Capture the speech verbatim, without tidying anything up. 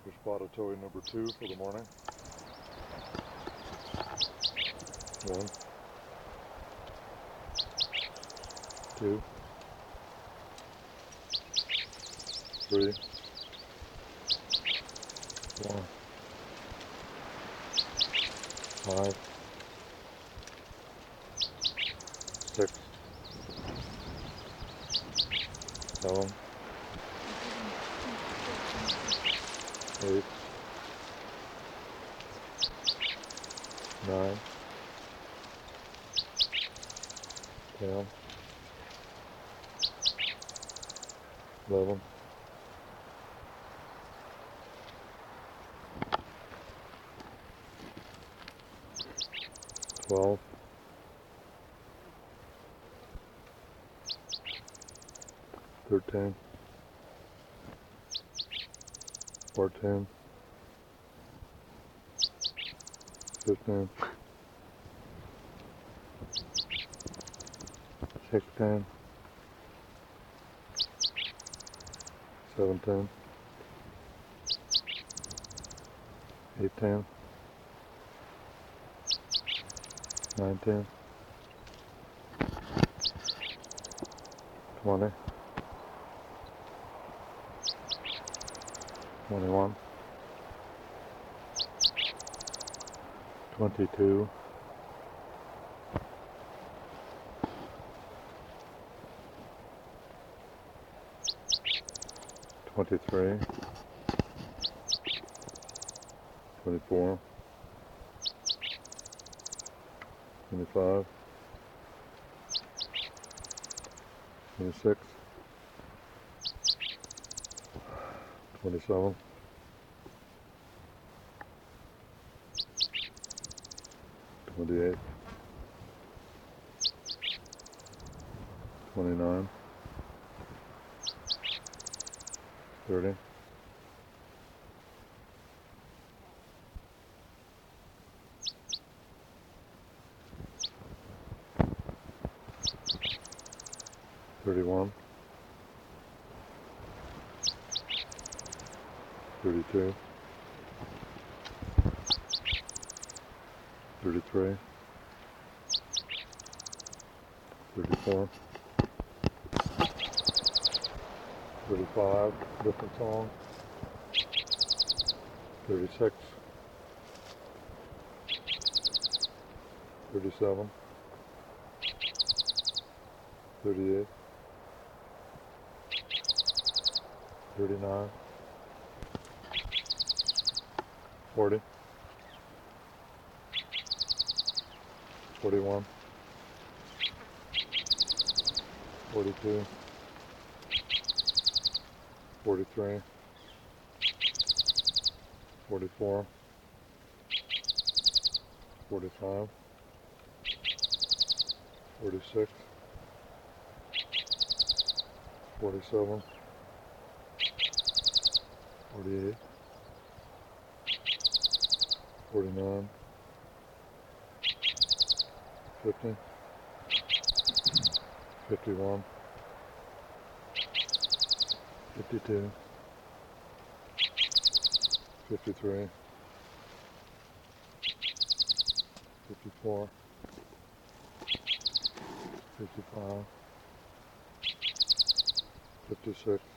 Here's spotted towing number two for the morning. One, two, three, four, five, six, seven, eight, nine, ten, eleven, twelve, thirteen, fourteen, fifteen, sixteen, seventeen, eighteen, nineteen, twenty, twenty-one, twenty-two, twenty-three, twenty-four, twenty-five, twenty-six, twenty-seven, twenty-eight, twenty-nine, thirty, thirty-one, thirty-two, thirty-three, thirty-four, thirty-five, different song, thirty-six, thirty-seven, thirty-eight, thirty-nine, forty, forty-one, forty-two, forty-three, forty-four, forty-five, forty-six, forty-seven, forty-eight, forty-nine, fifty, fifty-one, fifty-two, fifty-three, fifty-four, fifty-five, fifty-six,